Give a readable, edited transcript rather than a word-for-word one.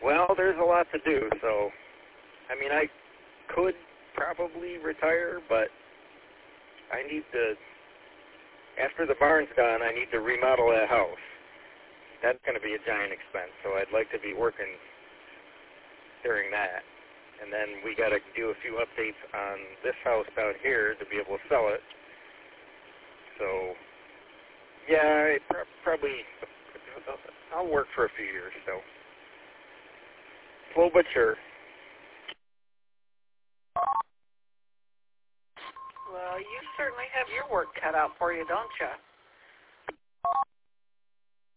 Well, there's a lot to do, so, I mean, I could probably retire, but I need to, after the barn's done, I need to remodel that house. That's going to be a giant expense, so I'd like to be working during that. And then we got to do a few updates on this house down here to be able to sell it. So, yeah, probably I'll work for a few years, so slow but sure. Well, you certainly have your work cut out for you, don't you?